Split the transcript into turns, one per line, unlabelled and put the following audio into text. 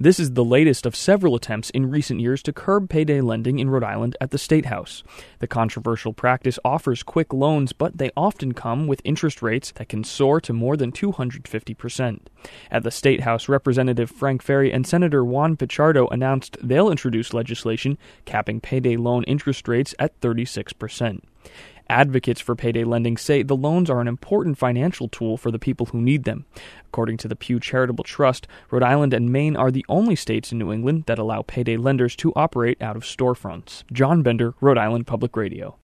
This is the latest of several attempts in recent years to curb payday lending in Rhode Island at the State House. The controversial practice offers quick loans, but they often come with interest rates that can soar to more than 250%. At the State House, Representative Frank Ferry and Senator Juan Pichardo announced they'll introduce legislation capping payday loan interest rates at 36%. Advocates for payday lending say the loans are an important financial tool for the people who need them. According to the Pew Charitable Trust, Rhode Island and Maine are the only states in New England that allow payday lenders to operate out of storefronts. John Bender, Rhode Island Public Radio.